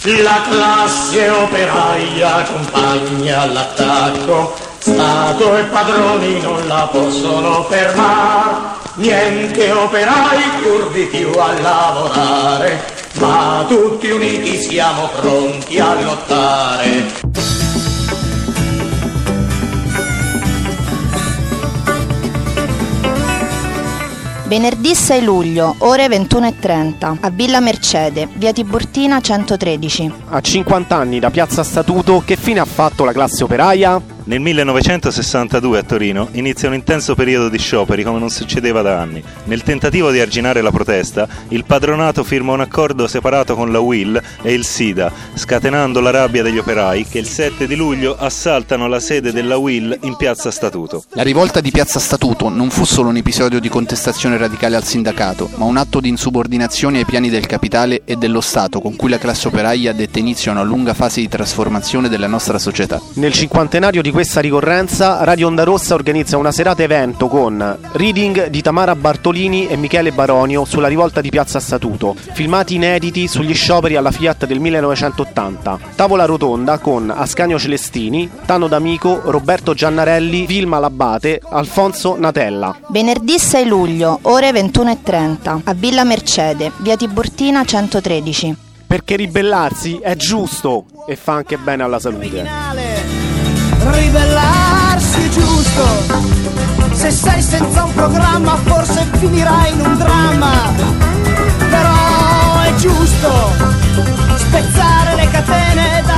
La classe operaia accompagna all'attacco, Stato e padroni non la possono fermare, niente operai pur di più a lavorare, ma tutti uniti siamo pronti a lottare. Venerdì 6 luglio, ore 21:30, a Villa Mercede, via Tiburtina 113. A 50 anni da Piazza Statuto, che fine ha fatto la classe operaia? Nel 1962 a Torino inizia un intenso periodo di scioperi come non succedeva da anni. Nel tentativo di arginare la protesta, il patronato firma un accordo separato con la UIL e il SIDA, scatenando la rabbia degli operai che il 7 di luglio assaltano la sede della UIL in Piazza Statuto. La rivolta di Piazza Statuto non fu solo un episodio di contestazione radicale al sindacato, ma un atto di insubordinazione ai piani del capitale e dello Stato con cui la classe operaia dette inizio a una lunga fase di trasformazione della nostra società. Nel cinquantenario di questa ricorrenza, Radio Onda Rossa organizza una serata evento con reading di Tamara Bartolini e Michele Baronio sulla rivolta di Piazza Statuto, filmati inediti sugli scioperi alla Fiat del 1980, tavola rotonda con Ascanio Celestini, Tano D'Amico, Roberto Giannarelli, Vilma Labate, Alfonso Natella. Venerdì 6 luglio, ore 21:30, a Villa Mercede, via Tiburtina 113. Perché ribellarsi è giusto e fa anche bene alla salute. Ribellarsi è giusto, se sei senza un programma forse finirai in un dramma, però è giusto spezzare le catene da